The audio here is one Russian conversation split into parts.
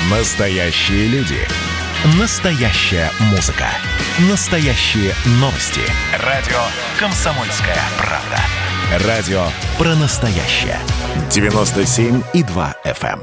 Настоящие люди. Настоящая музыка. Настоящие новости. Радио «Комсомольская правда». Радио про настоящее. 97,2 FM.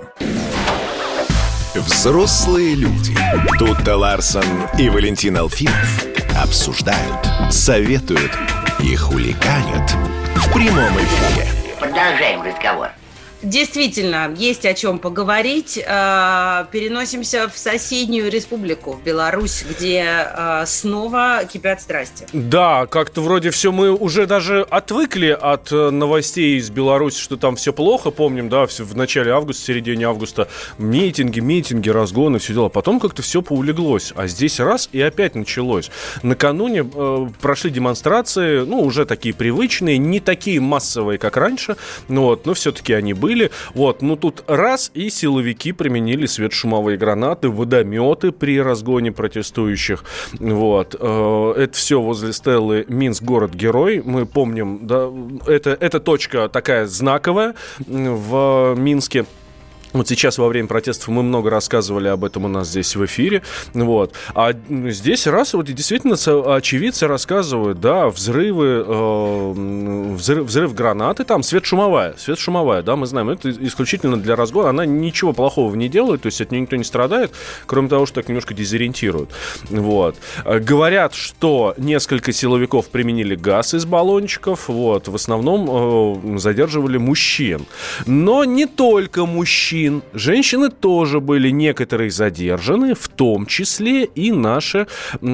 Взрослые люди. Тутта Ларсон и Валентин Алфимов обсуждают, советуют и хулиганят в прямом эфире. Продолжаем разговор. Действительно, есть о чем поговорить. Переносимся в соседнюю республику, в Беларусь, где снова кипят страсти. Да, как-то вроде все мы уже даже отвыкли от новостей из Беларуси, что там все плохо. Помним, да, в начале августа, в середине августа митинги, разгоны, все дела. Потом как-то все поулеглось. А здесь раз и опять началось. Накануне прошли демонстрации, уже такие привычные, не такие массовые, как раньше, но все-таки они были. Тут раз, и силовики применили светошумовые гранаты, водометы при разгоне протестующих. Это все возле стелы «Минск, город-герой». Мы помним, да, это точка такая знаковая в Минске. Сейчас во время протестов мы много рассказывали об этом у нас здесь в эфире. А здесь действительно очевидцы рассказывают, да, взрыв гранаты, там светошумовая, да, мы знаем, это исключительно для разгона, она ничего плохого не делает, то есть от нее никто не страдает, кроме того, что так немножко дезориентирует. Говорят, что несколько силовиков применили газ из баллончиков, в основном задерживали мужчин. Но не только мужчин. Женщины тоже были некоторые задержаны, в том числе и наши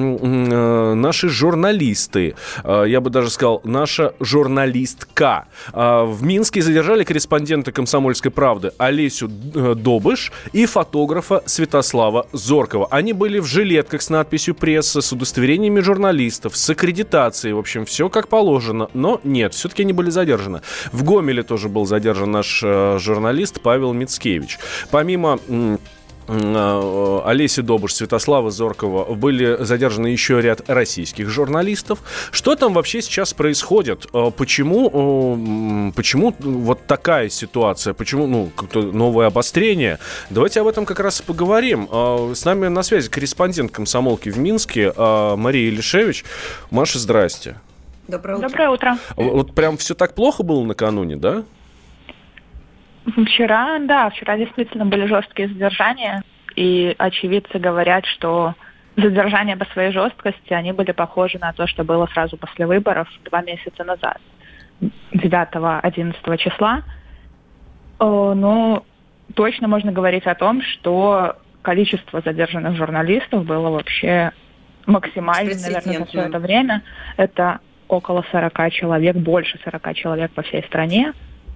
журналисты. Я бы даже сказал, наша журналистка. В Минске задержали корреспондента «Комсомольской правды» Олесю Добыш и фотографа Святослава Зоркова. Они были в жилетках с надписью «Пресса», с удостоверениями журналистов, с аккредитацией. В общем, все как положено. Но нет, все-таки они были задержаны. В Гомеле тоже был задержан наш журналист Павел Мицкевич. Помимо Олеси Добыш, Святослава Зоркова были задержаны еще ряд российских журналистов. Что там вообще сейчас происходит? Почему вот такая ситуация? Почему новое обострение? Давайте об этом как раз и поговорим. С нами на связи корреспондент «Комсомолки» в Минске Мария Илишевич. Маша, здрасте. Доброе утро. Доброе утро. Прям все так плохо было накануне, да? Вчера действительно были жесткие задержания, и очевидцы говорят, что задержания по своей жесткости, они были похожи на то, что было сразу после выборов 2 месяца назад, 9-11 числа. Но точно можно говорить о том, что количество задержанных журналистов было вообще максимальным, наверное, за все это время. Это около 40 человек, больше 40 человек по всей стране.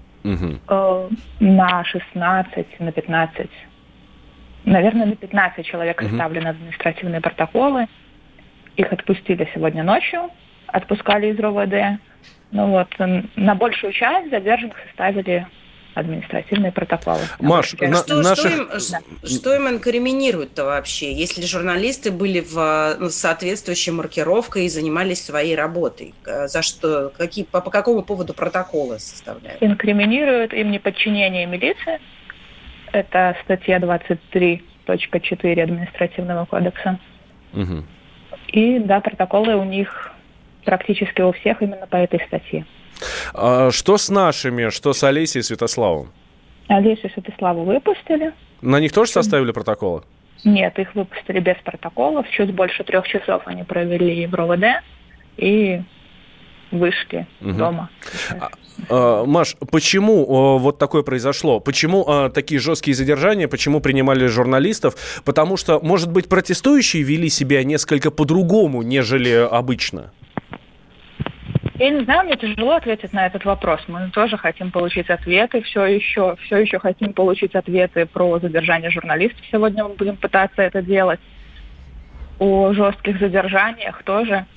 На 16, на 15, наверное, на 15 человек составлены административные протоколы. Их отпустили сегодня ночью, отпускали из РОВД. На большую часть задержанных составили административные протоколы. Маш, что им инкриминируют-то вообще, если журналисты были в соответствующей маркировкой и занимались своей работой? За что? По какому поводу протоколы составляют? Инкриминируют им неподчинение милиции. Это статья 23.4 Административного кодекса. Угу. И, протоколы у них практически у всех именно по этой статье. Что с нашими, что с Олесей и Святославом? Олесю и Святославу выпустили. На них тоже составили протоколы? Нет, их выпустили без протоколов. Чуть больше 3 часов они провели в РОВД и вышли дома. Маш, почему вот такое произошло? Почему такие жесткие задержания? Почему принимали журналистов? Потому что, может быть, протестующие вели себя несколько по-другому, нежели обычно? Я не знаю, мне тяжело ответить на этот вопрос. Мы тоже хотим получить ответы, все еще хотим получить ответы про задержание журналистов. Сегодня мы будем пытаться это делать. О жестких задержаниях тоже.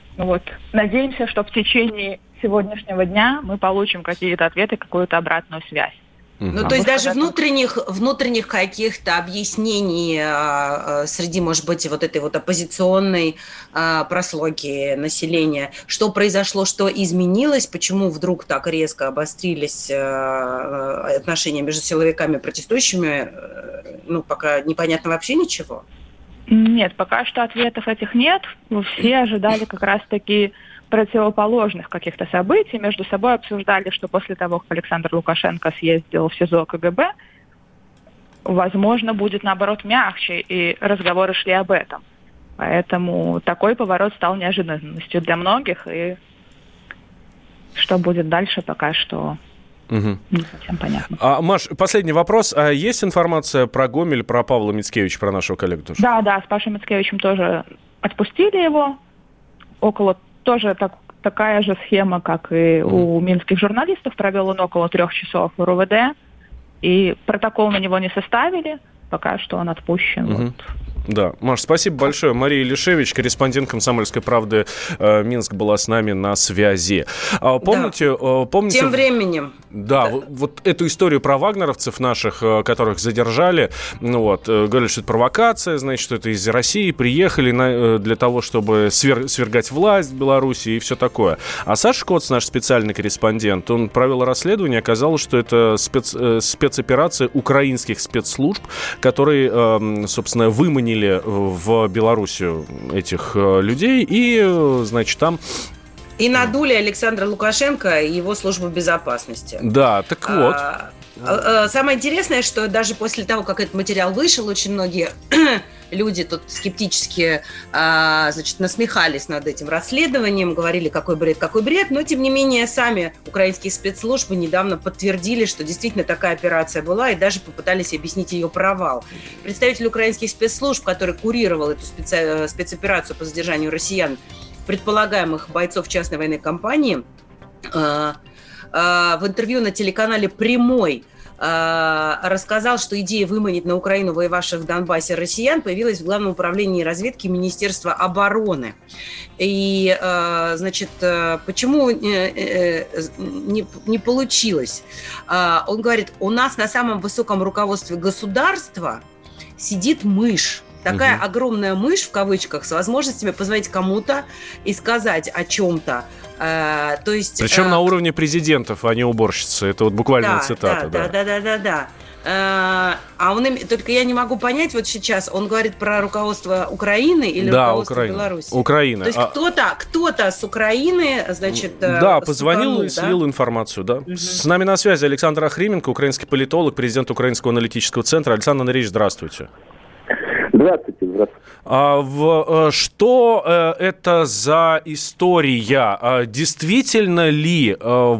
Надеемся, что в течение сегодняшнего дня мы получим какие-то ответы, какую-то обратную связь. Ну, то есть даже внутренних каких-то объяснений среди, может быть, вот этой вот оппозиционной прослойки населения, что произошло, что изменилось, почему вдруг так резко обострились отношения между силовиками и протестующими, ну, пока непонятно вообще ничего? Нет, пока что ответов этих нет. Все ожидали как раз-таки противоположных каких-то событий, между собой обсуждали, что после того, как Александр Лукашенко съездил в СИЗО КГБ, возможно, будет, наоборот, мягче, и разговоры шли об этом. Поэтому такой поворот стал неожиданностью для многих, и что будет дальше, пока что не совсем понятно. Маш, последний вопрос. А есть информация про Гомель, про Павла Мицкевича, про нашего коллегу тоже? Да, с Пашей Мицкевичем тоже отпустили его. Тоже такая же схема, как и у минских журналистов. Провел он около 3 часов в РУВД. И протокол на него не составили. Пока что он отпущен. Да, Маш, спасибо большое. Мария Лишевич, корреспондент «Комсомольской правды» Минск, была с нами на связи. Помните? Тем временем. Да, вот эту историю про вагнеровцев наших, которых задержали, говорят, что это провокация, значит, что это из России приехали для того, чтобы свергать власть в Беларуси и все такое. А Саша Коц, наш специальный корреспондент, он провел расследование, оказалось, что это спецоперация украинских спецслужб, которые, собственно, выманили в Белоруссию этих людей и, значит, там... И надули Александра Лукашенко и его службу безопасности. Да, так вот. Самое интересное, что даже после того, как этот материал вышел, очень многие люди тут скептически, насмехались над этим расследованием, говорили, какой бред, но, тем не менее, сами украинские спецслужбы недавно подтвердили, что действительно такая операция была, и даже попытались объяснить ее провал. Представитель украинских спецслужб, который курировал эту спецоперацию по задержанию россиян, предполагаемых бойцов частной военной компании, в интервью на телеканале «Прямой» рассказал, что идея выманить на Украину воевавших в Донбассе россиян появилась в Главном управлении разведки Министерства обороны. И, почему не получилось? Он говорит, у нас на самом высоком руководстве государства сидит мышь. Такая огромная мышь, в кавычках, с возможностями позвонить кому-то и сказать о чем-то. То есть, причем на уровне президентов, а не уборщицы. Это вот буквально цитата. Да. Только я не могу понять, вот сейчас он говорит про руководство Украины или руководство Беларуси? Украины. То есть кто-то с Украины, значит... Да, позвонил и слил информацию, да. С нами на связи Александр Охрименко, украинский политолог, президент Украинского аналитического центра. Александр Андреевич, здравствуйте. Здравствуйте. Что это за история? Действительно ли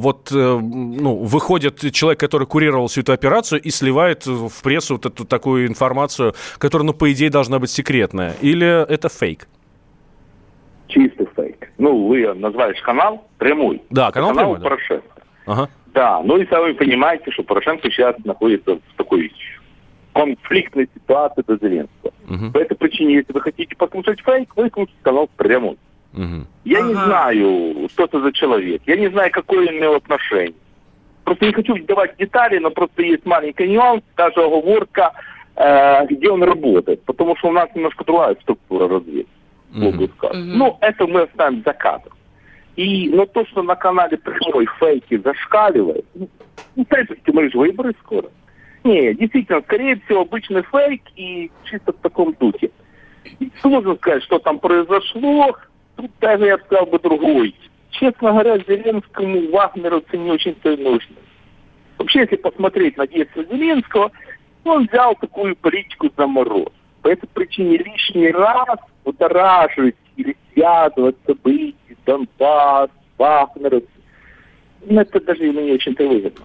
выходит человек, который курировал всю эту операцию, и сливает в прессу вот эту такую информацию, которая, по идее, должна быть секретная? Или это фейк? Чистый фейк. Вы назвали канал «Прямой». Да, канал «Прямой». Порошенко. Ага. Да, и сами понимаете, что Порошенко сейчас находится в такой конфликтной ситуации до Зеленского. По этой причине, если вы хотите послушать фейк, вы слушайте канал «Прямой». Я не знаю, что это за человек. Я не знаю, какое он имел отношение. Просто не хочу давать детали, но просто есть маленький нюанс, даже оговорка, где он работает. Потому что у нас немножко другая структура разведки. Это мы оставим за кадром. Но то, что на канале «Прямой» фейки зашкаливают, мы же выборы скоро. Не, действительно, скорее всего, обычный фейк и чисто в таком духе. Сложно сказать, что там произошло. Тут даже я сказал бы другой. Честно говоря, Зеленскому вагнеровцы не очень-то и нужны. Вообще, если посмотреть на действия Зеленского, он взял такую политику за мороз. По этой причине лишний раз будоражить или связывать события, Донбасс, вагнеровцы, это даже ему не очень-то выгодно.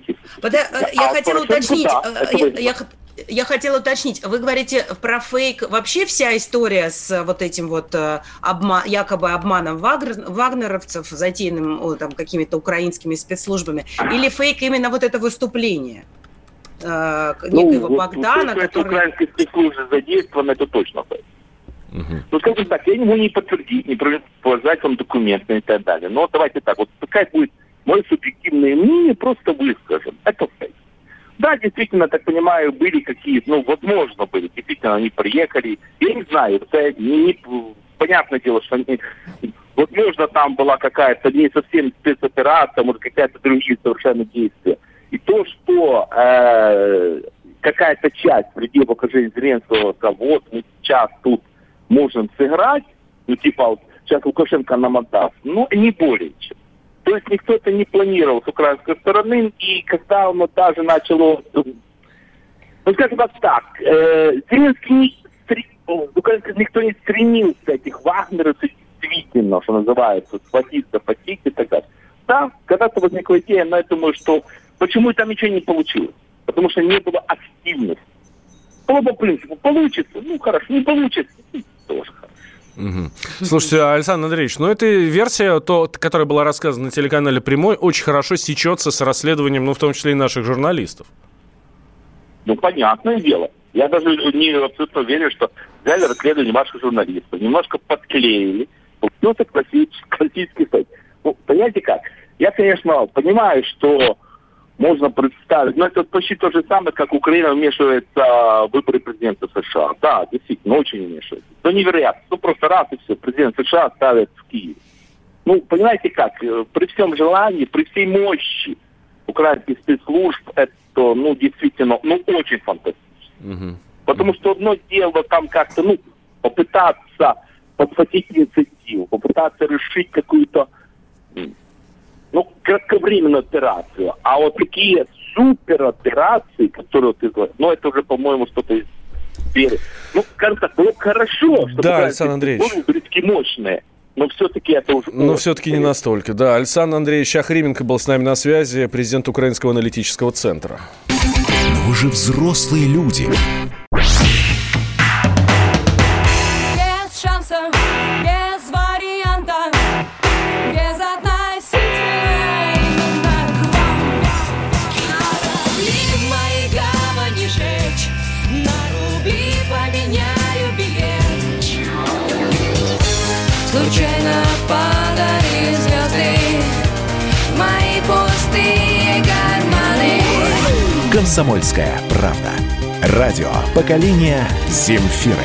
Я хотела уточнить, вы говорите про фейк, вообще вся история с вот этим якобы обманом вагнеровцев, затеянным какими-то украинскими спецслужбами, или фейк именно вот это выступление некоего Богдана, который... Украинские спецслужбы задействованы, это точно фейк. Скажем так, я не могу не подтвердить, не показать вам документы и так далее. Но давайте так, какая будет мое субъективное мнение, просто выскажем. Это фейк. Да, действительно, так понимаю, были какие-то, возможно, были. Действительно, они приехали. Я не знаю, это понятное дело, что они, возможно, там была какая-то не совсем спецоперация, может, какая-то другие совершенно действия. И то, что какая-то часть людей в окружении Зеленского сказала, вот мы сейчас тут можем сыграть, сейчас Лукашенко нам отдаст, не более чем. То есть никто это не планировал с украинской стороны, и когда оно даже начало, скажем так, Зеленский, никто не стремился этих вагнеровцев действительно, что называется, схватить, захватить и так далее. Да, когда-то возникла идея, но я думаю, что почему там ничего не получилось? Потому что не было активности. Было по принципу, получится, хорошо, не получится, тоже хорошо. Угу. Слушайте, Александр Андреевич, эта версия, которая была рассказана на телеканале «Прямой», очень хорошо сечется с расследованием, в том числе и наших журналистов. Понятное дело. Я даже не абсолютно верю, что взяли расследование ваших журналистов, немножко подклеили, получился классический сайт. Понимаете как? Я, конечно, понимаю, что можно представить, но это почти то же самое, как Украина вмешивается в выборы президента США. Да, действительно, очень вмешивается. Невероятно. Просто раз и все, президент США ставят в Киеве. Понимаете как, при всем желании, при всей мощи украинских спецслужб, это, действительно, очень фантастично. Угу. Потому что одно дело там как-то, попытаться подхватить инициативу, попытаться решить какую-то кратковременную операцию. А вот такие супероперации, которые ты говоришь, это уже, по-моему, что-то из сферы. Скажем так, было хорошо, что Александр Андреевич, были такие мощные. Но все-таки это уже... все-таки не настолько. Да, Александр Андреевич Ахрименко был с нами на связи, президент Украинского аналитического центра. Но вы же взрослые люди. Без шансов, без вариантов, без относительной к вам. Корабли в моей гавани жечь, на рубли поменяю билет. Случайно падали звезды в мои пустые карманы. «Комсомольская правда». Радио поколения Земфиры.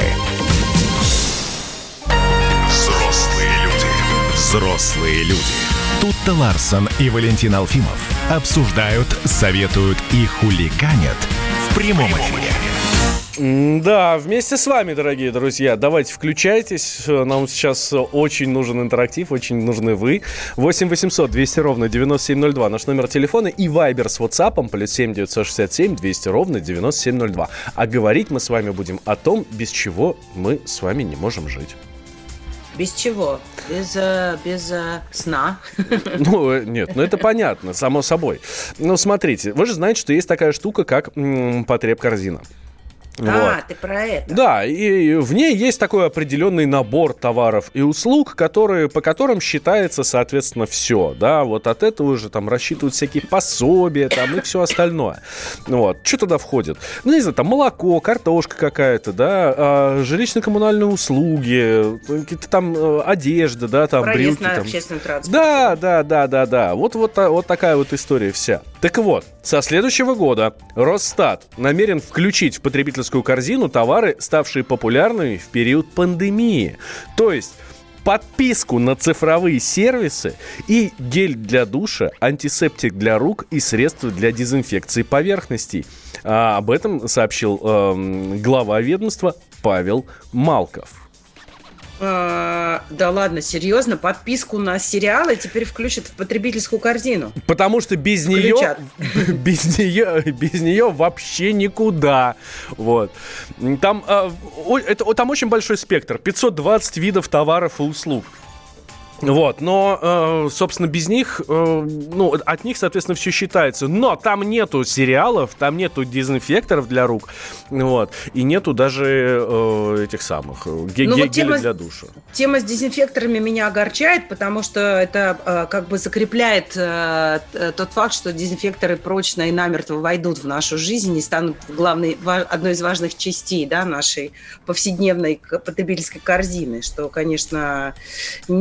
Взрослые люди. Взрослые люди. Тут-то Ларсон и Валентин Алфимов обсуждают, советуют и хулиганят в прямом эфире. Да, вместе с вами, дорогие друзья. Давайте включайтесь. Нам сейчас очень нужен интерактив, очень нужны вы. 8 800 200 ровно 9702. Наш номер телефона и вайбер с WhatsApp +7 967 200 ровно 9702. А говорить мы с вами будем о том, без чего мы с вами не можем жить. Без чего? Без сна? Нет, это понятно, само собой. Смотрите, вы же знаете, что есть такая штука, как потреб-корзина. Ты про это. Да, и в ней есть такой определенный набор товаров и услуг, по которым считается, соответственно, все. Да, вот от этого же там рассчитывают всякие пособия там, и все остальное. Что туда входит? Не знаю, там молоко, картошка какая-то, да, жилищно-коммунальные услуги, какие-то там одежда, да, там проезд брюки. на там. общественном транспорте. Да. Вот такая вот история вся. Так вот, со следующего года Росстат намерен включить в потребительскую корзину товары, ставшие популярными в период пандемии. То есть подписку на цифровые сервисы и гель для душа, антисептик для рук и средства для дезинфекции поверхностей. Об этом сообщил глава ведомства Павел Малков. Да ладно, серьезно? Подписку на сериалы теперь включат в потребительскую корзину? Потому что без нее вообще никуда. Вот. Там очень большой спектр. 520 видов товаров и услуг. Но, собственно, без них, от них, соответственно, все считается. Но там нету сериалов, там нету дезинфекторов для рук, и нету даже этих самых гелей для душа. Тема с дезинфекторами меня огорчает, потому что это как бы закрепляет тот факт, что дезинфекторы прочно и намертво войдут в нашу жизнь и станут одной из важных частей, да, нашей повседневной потребительской корзины, что, конечно, не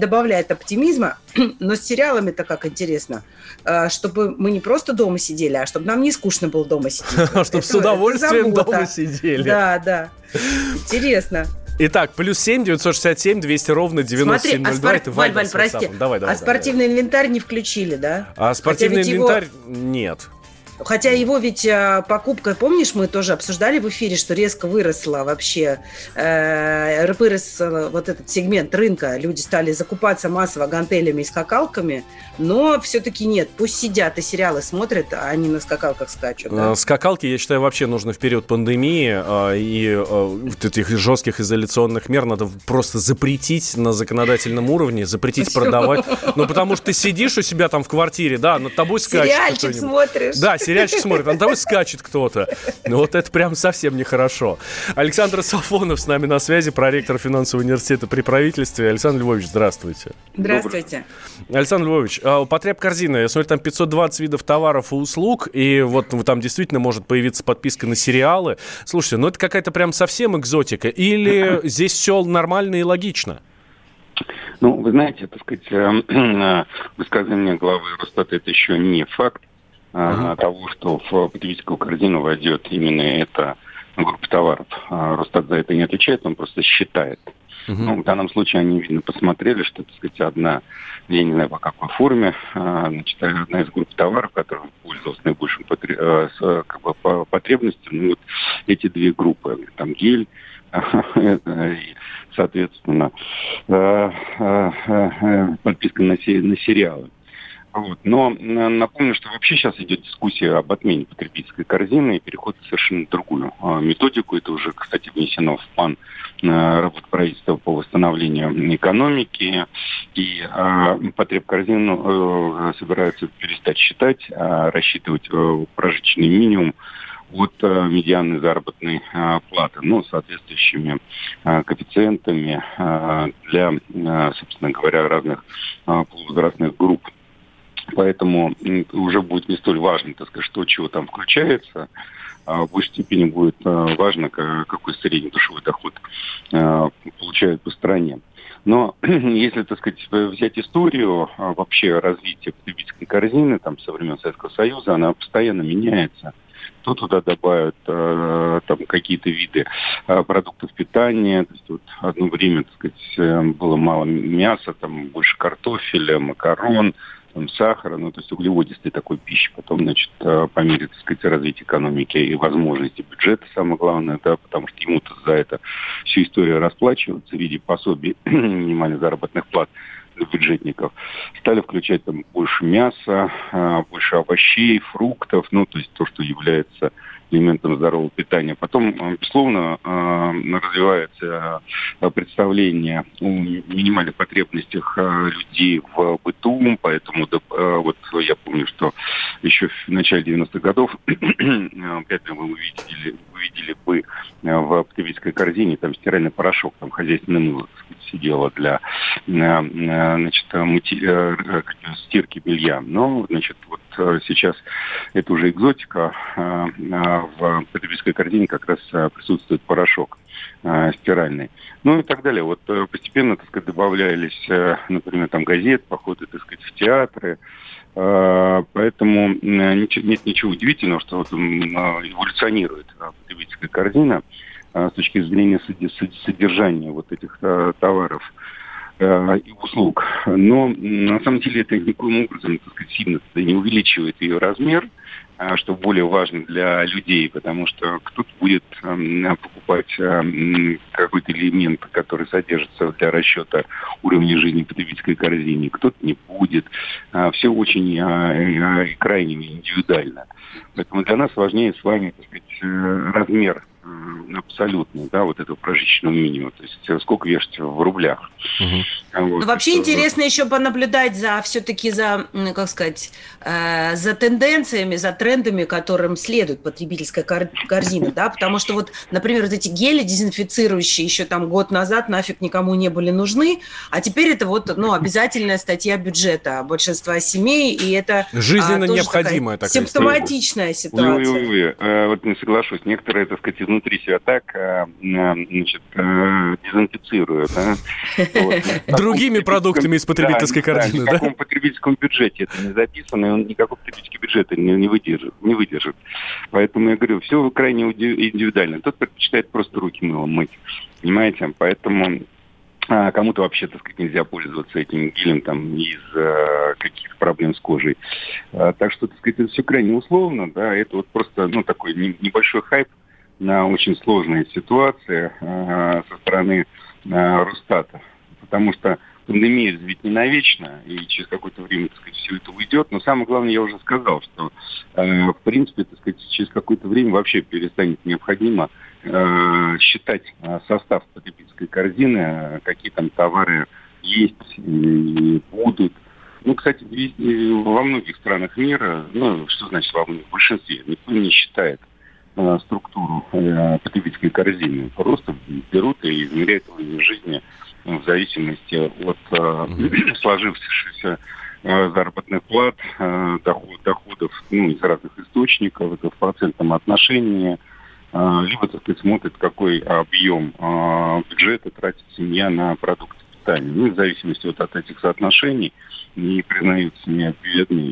добавляет оптимизма. Но с сериалами-то как интересно. Чтобы мы не просто дома сидели, а чтобы нам не скучно было дома сидеть. Чтобы с удовольствием дома сидели. Да. Интересно. Итак, +7 967 200 ровно 9702. Это Валь, прости. Давай. Спортивный инвентарь не включили, да? А спортивный инвентарь нет. Хотя его ведь покупка, помнишь, мы тоже обсуждали в эфире, что резко выросла вообще, вырос вот этот сегмент рынка. Люди стали закупаться массово гантелями и скакалками, но все-таки нет. Пусть сидят и сериалы смотрят, а они на скакалках скачут. Да? Скакалки, я считаю, вообще нужно в период пандемии и вот этих жестких изоляционных мер надо просто запретить на законодательном уровне, запретить продавать. Ну, потому что ты сидишь у себя там в квартире, да, над тобой скачет сериальчик смотришь. Да, сериальчик смотрит, а на тобой скачет кто-то. Ну, вот это прям совсем нехорошо. Александр Сафонов с нами на связи, проректор финансового университета при правительстве. Александр Львович, здравствуйте. Здравствуйте. Александр Львович, потребкорзина, я смотрю, там 520 видов товаров и услуг, и вот там действительно может появиться подписка на сериалы. Слушайте, ну это какая-то прям совсем экзотика, или здесь все нормально и логично? Ну, вы знаете, так сказать, высказывание главы Росстата — это еще не факт того, что в потребительскую корзину войдет именно эта группа товаров. Росстат за это не отвечает, он просто считает. Ну, в данном случае они, видно, посмотрели, что, так сказать, одна, я не знаю, по какой форме, значит, одна из групп товаров, которая пользовалась наибольшим потребностью, ну, вот эти две группы, там гель, и, соответственно, подписка на сериалы. Вот. Но напомню, что вообще сейчас идет дискуссия об отмене потребительской корзины и переход в совершенно другую методику. Это уже, кстати, внесено в план работы правительства по восстановлению экономики. И потребкорзину собираются перестать считать, а рассчитывать прожиточный минимум от медианной заработной платы, ну, соответствующими коэффициентами для, собственно говоря, разных полувозрастных групп. Поэтому уже будет не столь важно, так сказать, что чего там включается. В большей степени будет важно, какой средний душевой доход получают по стране. Но если, так сказать, взять историю вообще развития потребительской корзины там, со времен Советского Союза, она постоянно меняется. То туда добавят там какие-то виды продуктов питания. То есть вот одно время, так сказать, было мало мяса, там больше картофеля, макарон, там, сахара, ну, то есть углеводистой такой пищи. Потом, значит, по мере, так сказать, развития экономики и возможностей бюджета, самое главное, да, потому что ему-то за это всю историю расплачиваться в виде пособий минимальных заработных плат для бюджетников, стали включать там больше мяса, больше овощей, фруктов, ну, то есть то, что является элементом здорового питания. Потом, безусловно, развивается представление о минимальных потребностях людей в быту, поэтому вот я помню, что еще в начале 90-х годов вряд ли вы увидели бы в потребительской корзине там стиральный порошок, там хозяйственное мыло сидело для значит, стирки белья. Но, значит, вот сейчас это уже экзотика. В потребительской корзине как раз присутствует порошок стиральный. Ну и так далее. Вот постепенно, так сказать, добавлялись, например, там газеты, походы, так сказать, в театры. Поэтому нет ничего удивительного, что вот эволюционирует потребительская корзина с точки зрения содержания вот этих товаров и услуг. Но на самом деле это никоим образом, так сказать, сильно не увеличивает ее размер, что более важно для людей, потому что кто-то будет покупать какой-то элемент, который содержится для расчета уровня жизни в потребительской корзине, кто-то не будет. Все очень крайне индивидуально. Поэтому для нас важнее с вами, так сказать, размер абсолютно, да, вот этого прожиточного минимума, то есть сколько вешать в рублях. Вот. Ну, вообще интересно еще понаблюдать все-таки за, как сказать, за тенденциями, за трендами, которым следует потребительская корзина, да, потому что вот, например, вот эти гели дезинфицирующие еще там год назад нафиг никому не были нужны, а теперь это вот, ну, обязательная статья бюджета большинства семей, и это жизненно необходимая такая симптоматичная ситуация. Вот не соглашусь, некоторые, так сказать, из изнутри себя так, дезинфицируя. Да? Другими продуктами из потребительской корзины, да? В каком потребительском бюджете это не записано, и он никакой потребительский бюджет не выдержит. Поэтому я говорю, все крайне индивидуально. Кто-то предпочитает просто руки мылом мыть, понимаете? Поэтому кому-то вообще, так сказать, нельзя пользоваться этим гелем там из каких-то проблем с кожей. Так что, так сказать, это все крайне условно, да, это вот просто, такой небольшой хайп на очень сложные ситуации со стороны Росстата. Потому что пандемия ведь не навечно, и через какое-то время, так сказать, все это уйдет. Но самое главное, я уже сказал, что, в принципе, так сказать, через какое-то время вообще перестанет необходимо считать состав потребительской корзины, какие там товары есть и будут. Кстати, во многих странах мира, что значит во многих, в большинстве, никто не считает структуру потребительской корзины. Просто берут и измеряют уровень жизни в зависимости от сложившихся заработных плат, доходов из разных источников, это в процентном отношении, либо, так сказать, смотрит, какой объем бюджета тратит семья на продукты питания. В зависимости от этих соотношений не признаются ни бедными,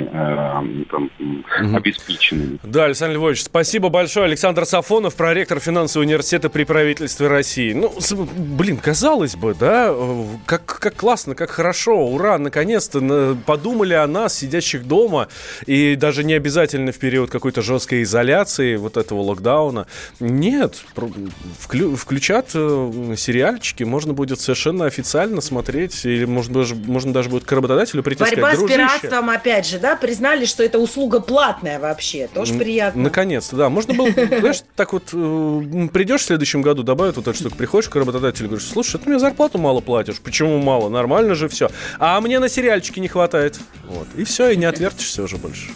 ни обеспеченными. Да, Александр Львович, спасибо большое. Александр Сафонов, проректор финансового университета при правительстве России. Казалось бы, да, как классно, как хорошо, ура, наконец-то подумали о нас, сидящих дома, и даже не обязательно в период какой-то жесткой изоляции, вот этого локдауна. Нет, включат сериальчики, можно будет совершенно официально смотреть, или можно даже будет к работодателю прийти и сказать: борьба с дружище, пиратством, опять же, да, признали, что это услуга платная вообще, тоже приятно. Наконец-то, да. Можно было, знаешь, так вот придешь в следующем году, добавят вот эту штуку, приходишь к работодателю и говоришь: слушай, ты мне зарплату мало платишь. Почему мало? Нормально же все. А мне на сериальчики не хватает. Вот. И все, и не отвертишься уже больше.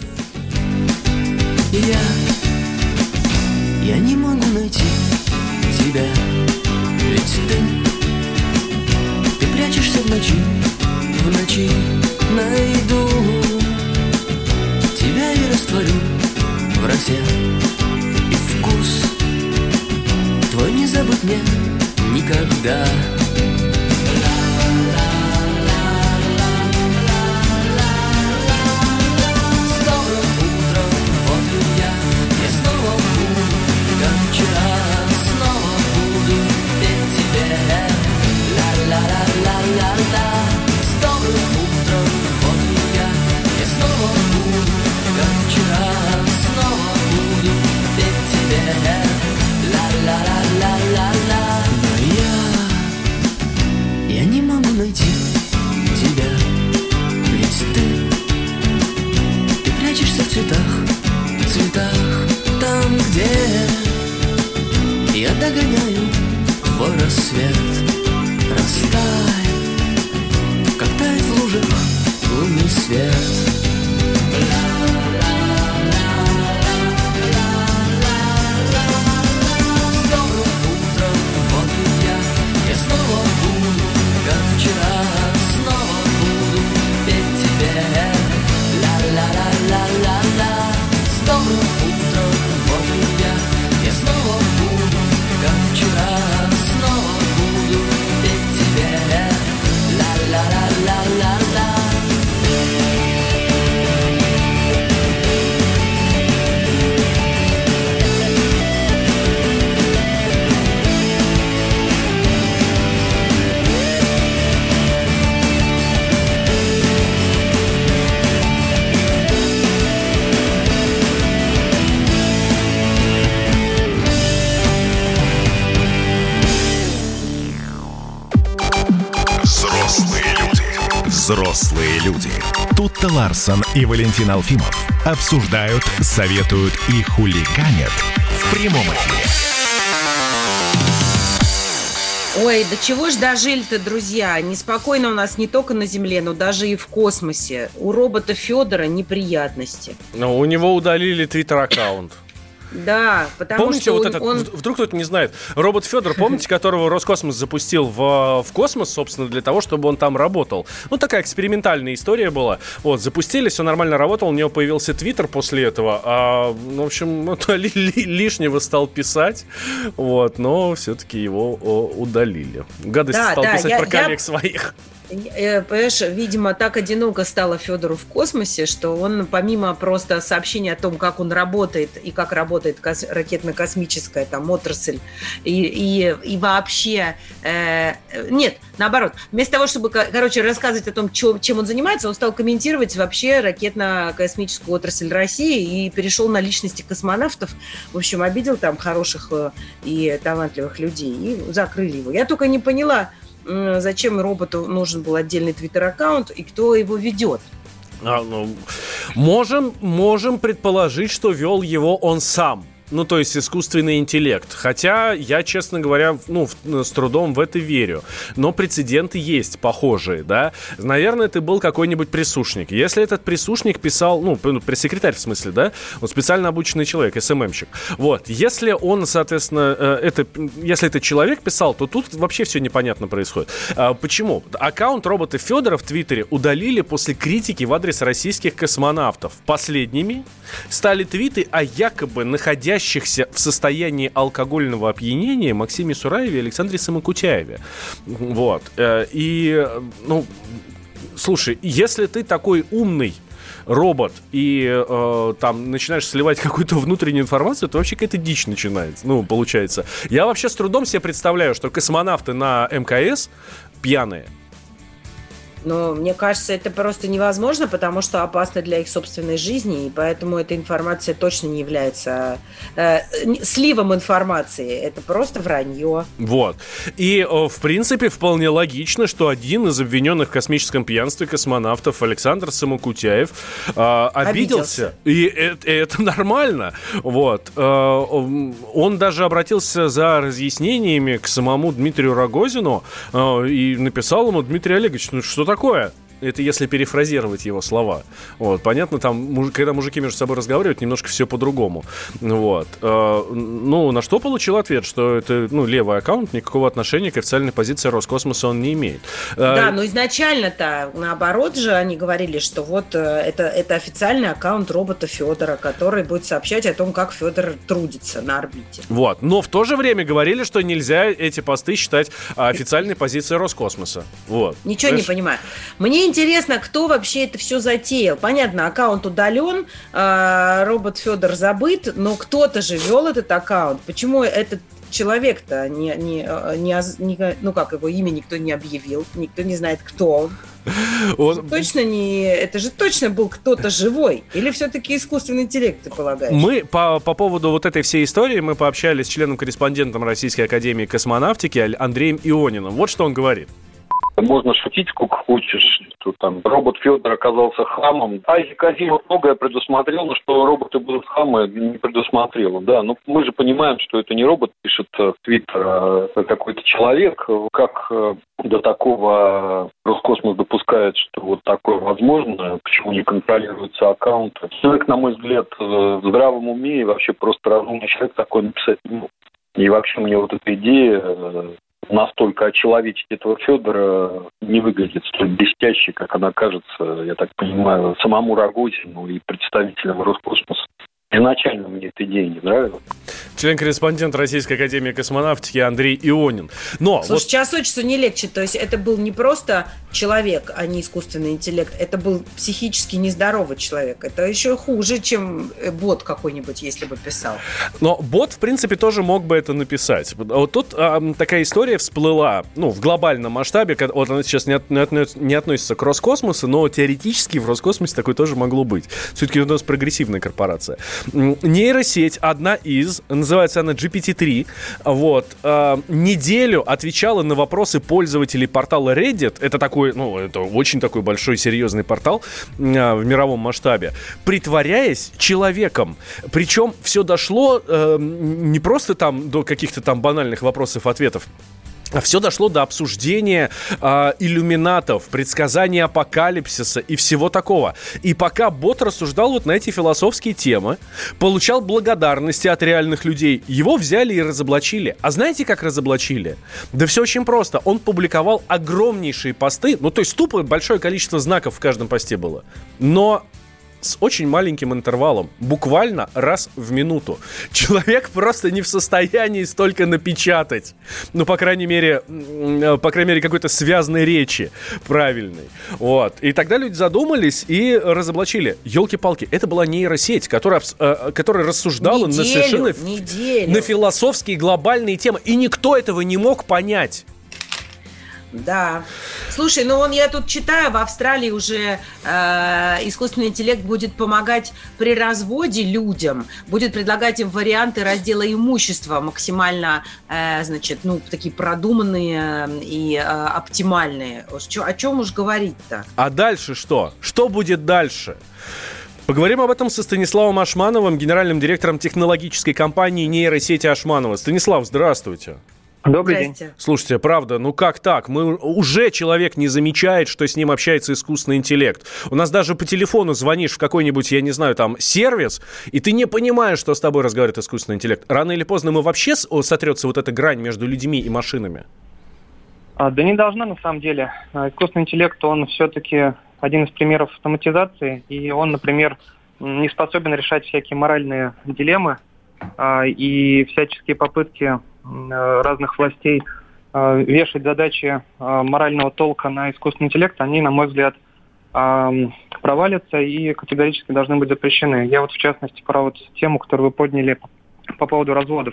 Я не могу найти тебя, ведь ты прячешься в ночи найду тебя и растворю в росе, и вкус твой не забыть мне никогда. Я не могу найти тебя, ведь ты прячешься в цветах, там, где я догоняю твой рассвет. Растай, как тает в лужах лунный свет. Взрослые люди. Тут-то Ларсон и Валентин Алфимов обсуждают, советуют и хулиганят в прямом эфире. Ой, до чего ж дожили-то, друзья? Неспокойно у нас не только на Земле, но даже и в космосе. У робота Федора неприятности. Но у него удалили твиттер-аккаунт. Да, потому помните, что вот этот, вдруг кто-то не знает, робот Федор, помните, которого Роскосмос запустил в космос, собственно, для того, чтобы он там работал. Ну, такая экспериментальная история была. Вот, запустили, все нормально работало, у него появился Твиттер после этого, в общем, лишнего стал писать, вот, но все-таки его удалили. Гадость стал писать про коллег своих. Понимаешь, видимо, так одиноко стало Федору в космосе, что он, помимо просто сообщения о том, как он работает и как работает ракетно-космическая там отрасль, и вообще... нет, наоборот. Вместо того, чтобы, рассказывать о том, чем он занимается, он стал комментировать вообще ракетно-космическую отрасль России и перешел на личности космонавтов. В общем, обидел там хороших и талантливых людей, и закрыли его. Я только не поняла, зачем роботу нужен был отдельный твиттер-аккаунт и кто его ведет. Можем предположить, что вел его он сам. Ну, то есть искусственный интеллект. Хотя я, честно говоря, с трудом в это верю. Но прецеденты есть похожие, да. Наверное, это был какой-нибудь пресушник. Если этот пресушник писал, пресс-секретарь в смысле, да, он специально обученный человек, СММщик. Вот. Если он, соответственно, если этот человек писал, то тут вообще все непонятно происходит. Почему? Аккаунт робота Федора в Твиттере удалили после критики в адрес российских космонавтов. Последними стали твиты о якобы находящихся в состоянии алкогольного опьянения Максиме Сураеве и Александре Самокутяеве. Вот. Слушай, если ты такой умный робот и там начинаешь сливать какую-то внутреннюю информацию, то вообще какая-то дичь начинается, получается. Я вообще с трудом себе представляю, что космонавты на МКС пьяные. Но мне кажется, это просто невозможно, потому что опасно для их собственной жизни, и поэтому эта информация точно не является сливом информации. Это просто вранье. Вот. И, в принципе, вполне логично, что один из обвиненных в космическом пьянстве космонавтов, Александр Самокутяев, обиделся. И это нормально. Вот. Он даже обратился за разъяснениями к самому Дмитрию Рогозину и написал ему: Дмитрий Олегович, что такое? Это если перефразировать его слова. Вот. Понятно, там, когда мужики между собой разговаривают, немножко все по-другому. Вот. На что получил ответ, что это левый аккаунт, никакого отношения к официальной позиции Роскосмоса он не имеет. Да, но изначально-то, наоборот же, они говорили, что вот это официальный аккаунт робота Федора, который будет сообщать о том, как Федор трудится на орбите. Вот. Но в то же время говорили, что нельзя эти посты считать официальной позицией Роскосмоса. Вот. Ничего не понимаю. Мне интересно, кто вообще это все затеял. Понятно, аккаунт удален, робот Федор забыт, но кто-то же вел этот аккаунт. Почему этот человек-то его имя никто не объявил, никто не знает, кто он. Это же точно был кто-то живой. Или все-таки искусственный интеллект, ты полагаешь? Мы по поводу вот этой всей истории мы пообщались с членом-корреспондентом Российской академии космонавтики Андреем Иониным. Вот что он говорит. Можно шутить сколько хочешь, что там робот Федор оказался хамом. Айзек Азимов многое предусмотрел, но что роботы будут хамы, не предусмотрел. Да, но мы же понимаем, что это не робот пишет в Твиттер, а какой-то человек. Как до такого Роскосмос допускает, что вот такое возможно, почему не контролируются аккаунты. Человек, на мой взгляд, в здравом уме и вообще просто разумный человек такое написать не мог. И вообще мне вот эта идея настолько очеловечить этого Федора не выглядит столь блестяще, как она кажется, я так понимаю, самому Рогозину и представителям Роскосмоса. Изначально мне эта идея не нравилась. Член-корреспондент Российской академии космонавтики Андрей Ионин. Слушай, час от часу не легче. То есть это был не просто человек, а не искусственный интеллект. Это был психически нездоровый человек. Это еще хуже, чем бот какой-нибудь, если бы писал. Но бот, в принципе, тоже мог бы это написать. Вот тут такая история всплыла, в глобальном масштабе. Вот она сейчас не относится к Роскосмосу, но теоретически в Роскосмосе такое тоже могло быть. Все-таки у нас прогрессивная корпорация. Нейросеть, одна из, называется она GPT-3, неделю отвечала на вопросы пользователей портала Reddit. Это такой, это очень такой большой, серьезный портал в мировом масштабе, притворяясь человеком. Причем все дошло не просто там до каких-то там банальных вопросов-ответов, А все дошло до обсуждения иллюминатов, предсказания апокалипсиса и всего такого. И пока бот рассуждал вот на эти философские темы, получал благодарности от реальных людей, его взяли и разоблачили. А знаете, как разоблачили? Да все очень просто. Он публиковал огромнейшие посты, ну то есть тупо большое количество знаков в каждом посте было. Но с очень маленьким интервалом, буквально раз в минуту. Человек просто не в состоянии столько напечатать. Ну, по крайней мере, какой-то связной речи правильной. Вот. И тогда люди задумались и разоблачили. Ёлки-палки, это была нейросеть, которая рассуждала на совершенно на философские глобальные темы. И никто этого не мог понять. Да. Слушай, я тут читаю, в Австралии уже искусственный интеллект будет помогать при разводе людям, будет предлагать им варианты раздела имущества максимально, такие продуманные и оптимальные. О чем уж говорить-то? А дальше что? Что будет дальше? Поговорим об этом со Станиславом Ашмановым, генеральным директором технологической компании нейросети Ашманова. Станислав, здравствуйте. Добрый день. Слушайте, правда, как так? Уже человек не замечает, что с ним общается искусственный интеллект. У нас даже по телефону звонишь в какой-нибудь, я не знаю, там, сервис, и ты не понимаешь, что с тобой разговаривает искусственный интеллект. Рано или поздно мы вообще сотрется вот эта грань между людьми и машинами? Да не должна, на самом деле. Искусственный интеллект, он все-таки один из примеров автоматизации, и он, например, не способен решать всякие моральные дилеммы и всяческие попытки разных властей вешать задачи морального толка на искусственный интеллект, они, на мой взгляд, провалятся и категорически должны быть запрещены. Я в частности, про тему, которую вы подняли по поводу разводов.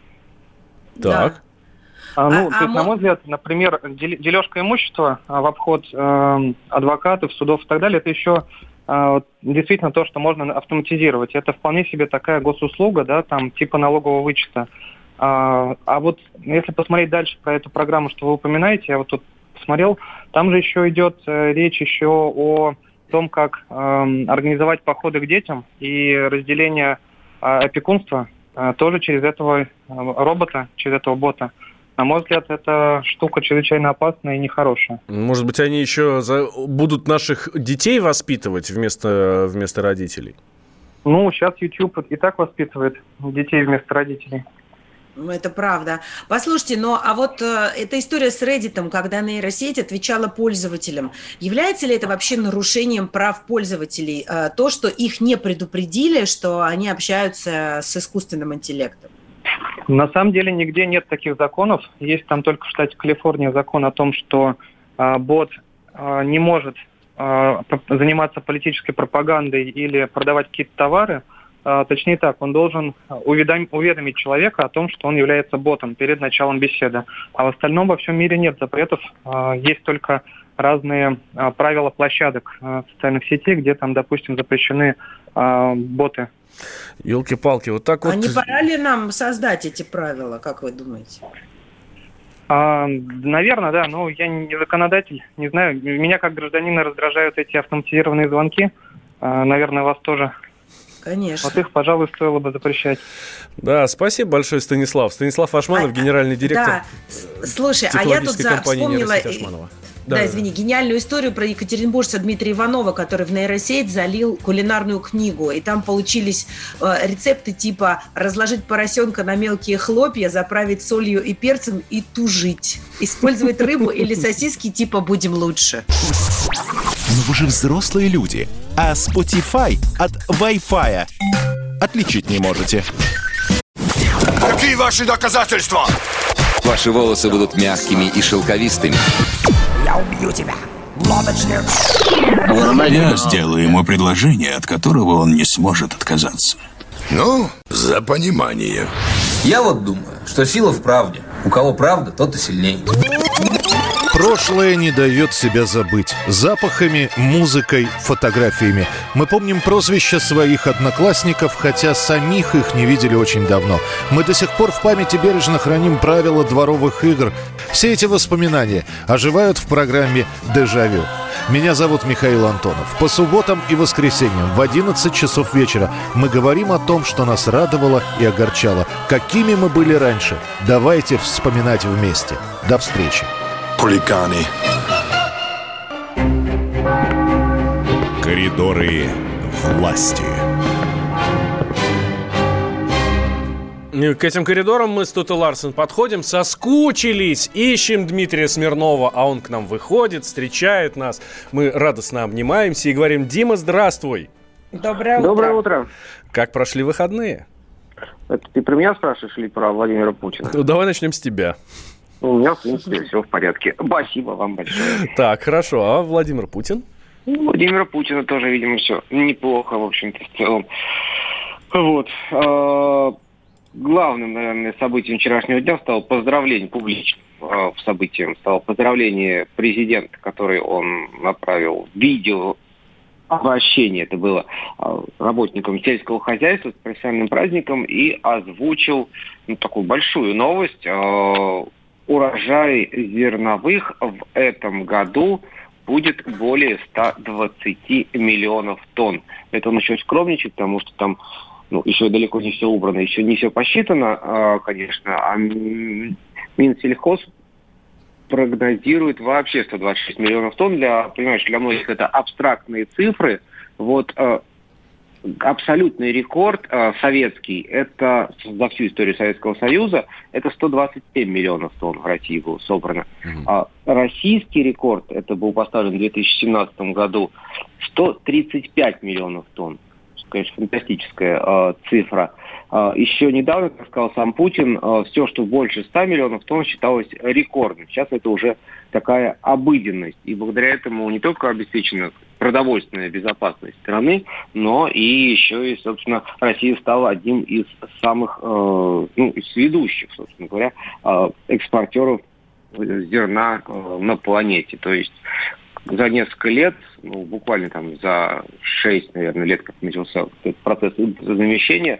Так. На мой взгляд, например, дележка имущества в обход адвокатов, судов и так далее, это еще действительно то, что можно автоматизировать. Это вполне себе такая госуслуга, да, там типа налогового вычета. А вот если посмотреть дальше про эту программу, что вы упоминаете, я вот тут посмотрел, там же еще идет речь еще о том, как организовать походы к детям и разделение опекунства тоже через этого робота, через этого бота. На мой взгляд, эта штука чрезвычайно опасная и нехорошая. Может быть, они еще будут наших детей воспитывать вместо родителей? Сейчас YouTube и так воспитывает детей вместо родителей. Это правда. Послушайте, эта история с Reddit, когда нейросеть отвечала пользователям, является ли это вообще нарушением прав пользователей? То, что их не предупредили, что они общаются с искусственным интеллектом? На самом деле нигде нет таких законов. Есть там только в штате Калифорния закон о том, что бот не может заниматься политической пропагандой или продавать какие-то товары. Точнее так, он должен уведомить человека о том, что он является ботом перед началом беседы. А в остальном во всем мире нет запретов. Есть только разные правила площадок социальных сетей, где там, допустим, запрещены боты. Ёлки-палки, вот так вот... А не пора ли нам создать эти правила, как вы думаете? Наверное, да. Я не законодатель, не знаю. Меня как гражданина раздражают эти автоматизированные звонки. Наверное, вас тоже... Конечно. Вот их, пожалуй, стоило бы запрещать. Да, спасибо большое, Станислав. Станислав Ашманов, генеральный директор. Да, слушай, а я тут вспомнила... Да, извини, гениальную историю про екатеринбуржца Дмитрия Иванова, который в нейросеть залил кулинарную книгу. И там получились рецепты типа разложить поросенка на мелкие хлопья, заправить солью и перцем и тужить. Использовать рыбу или сосиски типа «будем лучше». Но вы же взрослые люди, а Spotify от Wi-Fi отличить не можете. Какие ваши доказательства? Ваши волосы будут мягкими и шелковистыми. Я убью тебя, лодочник. Я сделаю ему предложение, от которого он не сможет отказаться. За понимание. Я думаю, что сила в правде. У кого правда, тот и сильней. Прошлое не дает себя забыть. Запахами, музыкой, фотографиями. Мы помним прозвища своих одноклассников, хотя самих их не видели очень давно. Мы до сих пор в памяти бережно храним правила дворовых игр. Все эти воспоминания оживают в программе «Дежавю». Меня зовут Михаил Антонов. По субботам и воскресеньям в 11 часов вечера мы говорим о том, что нас радовало и огорчало. Какими мы были раньше. Давайте вспоминать вместе. До встречи. Хулиганы. Коридоры власти. К этим коридорам мы с Тутой Ларсен подходим, соскучились, ищем Дмитрия Смирнова, а он к нам выходит, встречает нас. Мы радостно обнимаемся и говорим: Дима, здравствуй. Доброе утро. Доброе утро. Как прошли выходные? Это ты про меня спрашиваешь или про Владимира Путина? Ну, давай начнем с тебя. У меня, в принципе, все в порядке. Спасибо вам большое. Так, хорошо. А Владимир Путин? Владимира Путина тоже, видимо, все неплохо, в общем-то, в целом. Вот. Главным, наверное, событием вчерашнего дня стало поздравление публичным событием. Стало поздравление президента, который он направил видео обращение. Это было работникам сельского хозяйства с профессиональным праздником и озвучил такую большую новость. Урожай зерновых в этом году будет более 120 миллионов тонн. Это он еще скромничает, потому что там еще далеко не все убрано, еще не все посчитано, конечно, а Минсельхоз прогнозирует вообще 126 миллионов тонн. Понимаешь, для многих это абстрактные цифры. Вот абсолютный рекорд советский, это за всю историю Советского Союза, это 127 миллионов тонн в России было собрано. А российский рекорд, это был поставлен в 2017 году, 135 миллионов тонн. Конечно, фантастическая цифра. Еще недавно, как сказал сам Путин, все, что больше 100 миллионов тонн, считалось рекордным. Сейчас это уже такая обыденность. И благодаря этому не только обеспечена продовольственная безопасность страны, но и еще и, собственно, Россия стала одним из самых, из ведущих, собственно говоря, экспортеров зерна на планете. То есть за несколько лет, буквально там за 6, наверное, лет, как начался этот процесс замещения,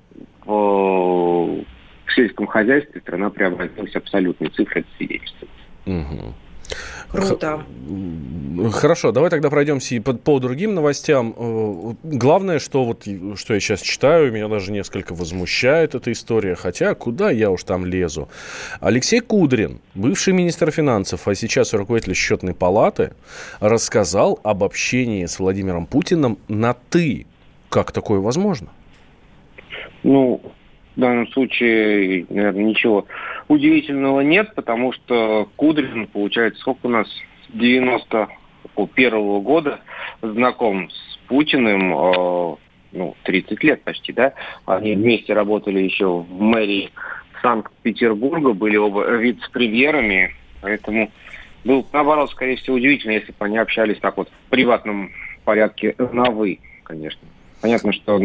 в сельском хозяйстве страна преобразилась, абсолютные цифры это свидетельствуют. Угу. Круто. Хорошо, давай тогда пройдемся и по другим новостям. Главное, что я сейчас читаю, меня даже несколько возмущает эта история, хотя куда я уж там лезу. Алексей Кудрин, бывший министр финансов, а сейчас руководитель Счетной палаты, рассказал об общении с Владимиром Путиным на «ты». Как такое возможно? В данном случае, наверное, ничего удивительного нет, потому что Кудрин, получается, сколько у нас, с 91 года знаком с Путиным, 30 лет почти, да? Они вместе работали еще в мэрии Санкт-Петербурга, были оба вице-премьерами, поэтому было, наоборот, скорее всего, удивительно, если бы они общались так вот в приватном порядке на «вы», конечно. Понятно, что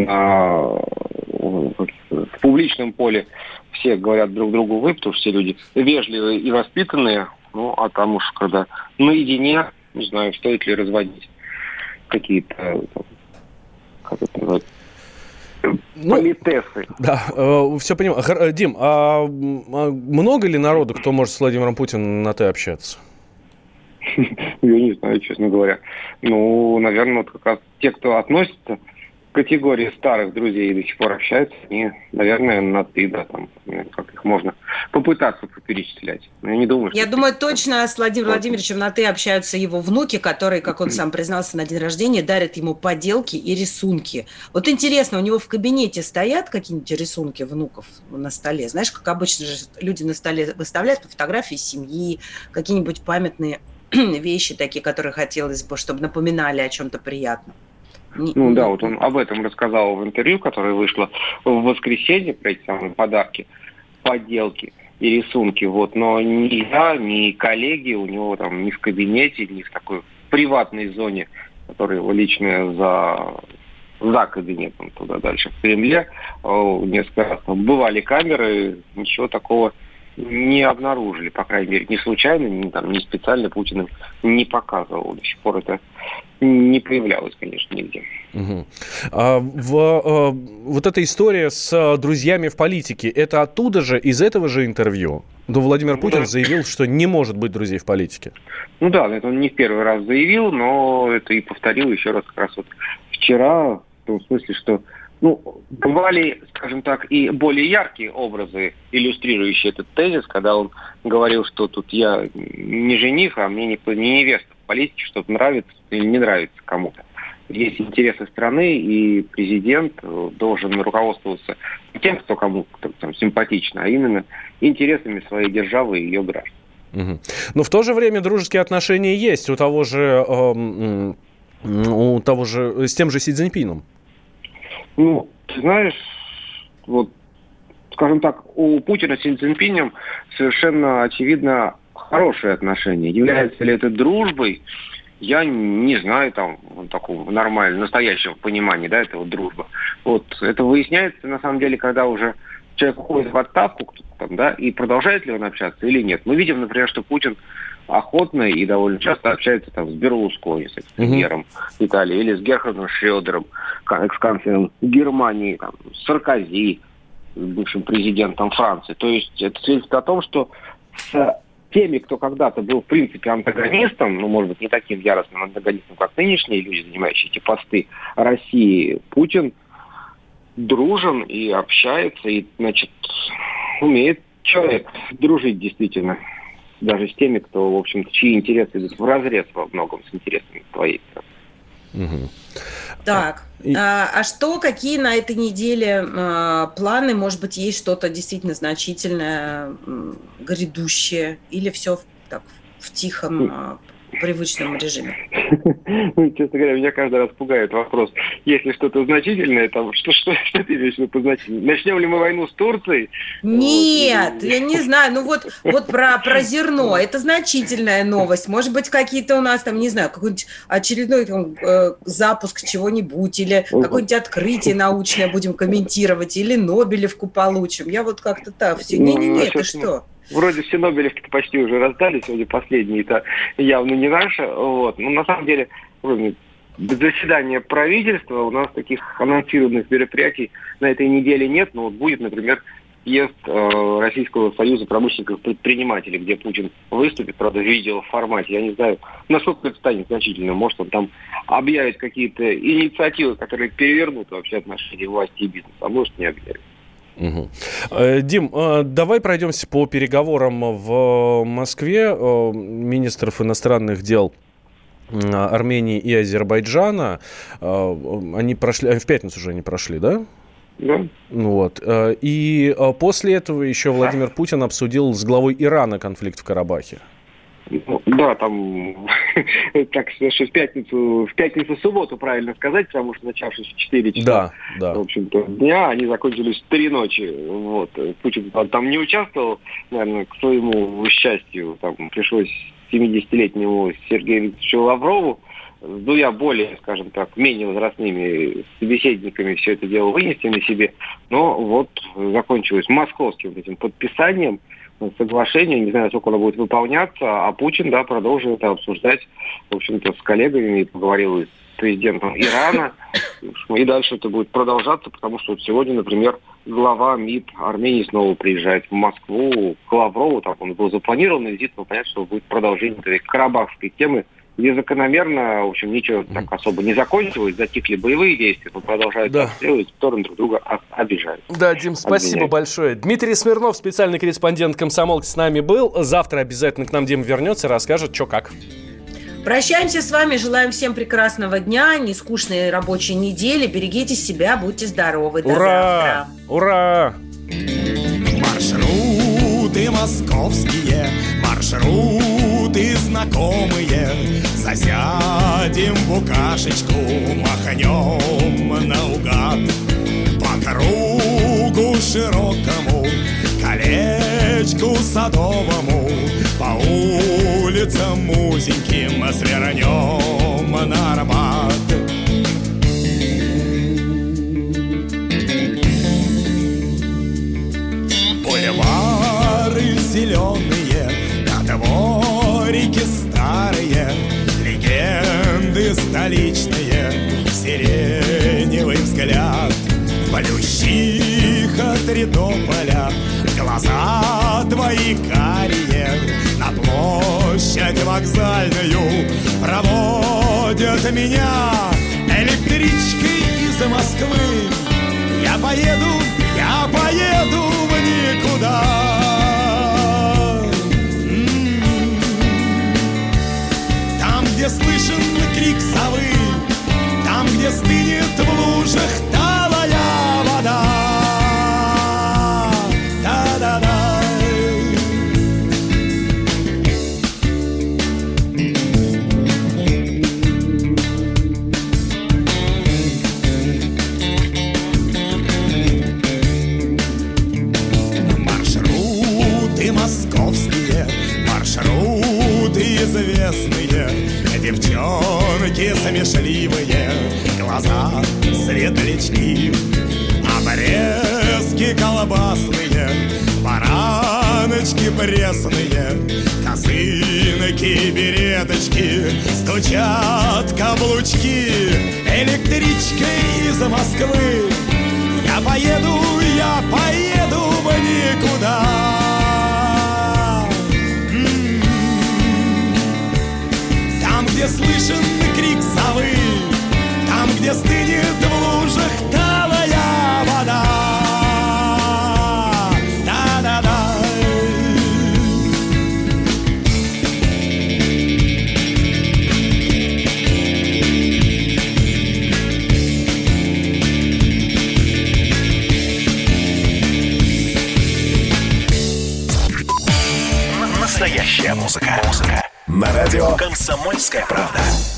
в публичном поле все говорят друг другу «вы», потому что все люди вежливые и воспитанные, а там уж когда наедине, не знаю, стоит ли разводить какие-то, как это называется, политесы. Да, все понимаю. Дим, а много ли народу, кто может с Владимиром Путиным на «ты» общаться? Я не знаю, честно говоря. Наверное, вот как раз те, кто относится к категории старых друзей и до сих пор общаются, они, наверное, на «ты», да, там, как их можно попытаться перечислять. Но я не думаю, что... Я думаю, точно с Владимиром Владимировичем на «ты» общаются его внуки, которые, как он сам признался на день рождения, дарят ему поделки и рисунки. Вот интересно, у него в кабинете стоят какие-нибудь рисунки внуков на столе? Знаешь, как обычно же люди на столе выставляют фотографии семьи, какие-нибудь памятные вещи такие, которые хотелось бы, чтобы напоминали о чем-то приятном. Да, вот он об этом рассказал в интервью, которое вышло в воскресенье, про эти самые подарки, поделки и рисунки. Но ни я, ни коллеги у него там ни в кабинете, ни в такой приватной зоне, которая его личная за кабинетом, туда дальше в Кремле, несколько раз там бывали камеры, ничего такого не обнаружили, по крайней мере, не случайно, не специально Путин им не показывал. До сих пор это не появлялось, конечно, нигде. Угу. Вот эта история с друзьями в политике, это оттуда же, из этого же интервью? Но Владимир Путин заявил, что не может быть друзей в политике. Ну да, это он не в первый раз заявил, но это и повторил еще раз как раз вот вчера, в том смысле, что бывали, скажем так, и более яркие образы, иллюстрирующие этот тезис, когда он говорил, что тут я не жених, а мне не невеста в политике, что-то нравится или не нравится кому-то. Есть интересы страны, и президент должен руководствоваться не тем, кто кому-то там симпатично, а именно интересами своей державы и ее граждан. Угу. Но в то же время дружеские отношения есть у того же с тем же Си Цзиньпином. Ты знаешь, вот, скажем так, у Путина с Си Цзиньпинем совершенно очевидно хорошие отношения. Является ли это дружбой? Я не знаю там такого нормального, настоящего понимания, да, этого дружбы. Вот это выясняется на самом деле, когда уже человек уходит в отставку, там, да, и продолжает ли он общаться или нет. Мы видим, например, что Путин охотно и довольно часто общается там с Берлускони, с экс-премьером Италии, или с Герхардом Шрёдером, экс-канцлером Германии, там, с Саркози, бывшим президентом Франции. То есть это свидетельствует о том, что с теми, кто когда-то был, в принципе, антагонистом, может быть, не таким яростным антагонистом, как нынешние люди, занимающие эти посты России, Путин дружен и общается, и, значит, умеет человек дружить действительно. Даже с теми, кто, в общем-то, чьи интересы идут вразрез во многом с интересами твоей страны. Угу. Так, а что, какие на этой неделе планы? Может быть, есть что-то действительно значительное, грядущее? Или все так в тихом, привычном режиме? Честно говоря, меня каждый раз пугает вопрос. Если что-то значительное, там, что ты имеешь в виду по значительному? Начнем ли мы войну с Турцией? Нет, я не знаю. Вот про зерно. Это значительная новость. Может быть, какие-то у нас там, не знаю, какой-нибудь очередной запуск чего-нибудь, или какое-нибудь открытие научное будем комментировать, или Нобелевку получим. Я вот как-то так все. Не-не-не, ты что? Вроде все Нобелевки почти уже раздали, сегодня последние-то явно не наши. Вот. Но на самом деле, кроме заседания правительства, у нас таких анонсированных мероприятий на этой неделе нет. Но вот будет, например, съезд Российского союза промышленников и предпринимателей, где Путин выступит, правда, в видеоформате. Я не знаю, насколько это станет значительным. Может, он там объявит какие-то инициативы, которые перевернут вообще отношения власти и бизнеса, а может, не объявит. Угу. Дим, давай пройдемся по переговорам в Москве министров иностранных дел Армении и Азербайджана. Они прошли, в пятницу уже они прошли, да? Да. Вот. И после этого еще Владимир Путин обсудил с главой Ирана конфликт в Карабахе. Да, там, так что в пятницу-субботу, правильно сказать, потому что начавшись в 4 часа, да. В общем-то, дня, они закончились в 3 ночи. Вот. Путин там не участвовал, наверное, к своему счастью, там пришлось 70-летнему Сергею Викторовичу Лаврову с двумя более, скажем так, менее возрастными собеседниками все это дело вынести на себе. Но вот закончилось московским этим подписанием соглашение, не знаю, насколько оно будет выполняться, а Путин, да, продолжил это обсуждать, в общем-то, с коллегами, поговорил с президентом Ирана, и дальше это будет продолжаться, потому что вот сегодня, например, глава МИД Армении снова приезжает в Москву к Лаврову, там он был запланирован визит, но понятно, что будет продолжение этой карабахской темы, где закономерно, в общем, ничего так особо не закончилось, затихли боевые действия, но продолжают обстрелывать, стороны друг друга обижают. Да, Дим, спасибо большое. Дмитрий Смирнов, специальный корреспондент «Комсомолки», с нами был. Завтра обязательно к нам Дима вернется, расскажет, что как. Прощаемся с вами, желаем всем прекрасного дня, нескучной рабочей недели, берегите себя, будьте здоровы. До завтра. Ура! Маршруты московские, маршруты знакомые, засядем в букашечку, махнем наугад по кругу широкому, колечку садовому, по улицам узеньким свернем на Арбат. Бульвары Севастополя. Глаза твои карие на площадь вокзальную проводят меня электричкой из Москвы. Я поеду в никуда. Там, где слышен крик совы, там, где стынет в лужах талая вода. Да-да-да. Маршруты московские, маршруты известные, девчонки смешливые, глаза светлячки, обрезки колбасные, бараночки пресные, косынки, береточки, стучат каблучки. Электричкой из Москвы я поеду в никуда. Там, где слышен крик совы, там, где стынет в лужах талая вода. Да-да-да. Настоящая музыка. На радио «Комсомольская правда».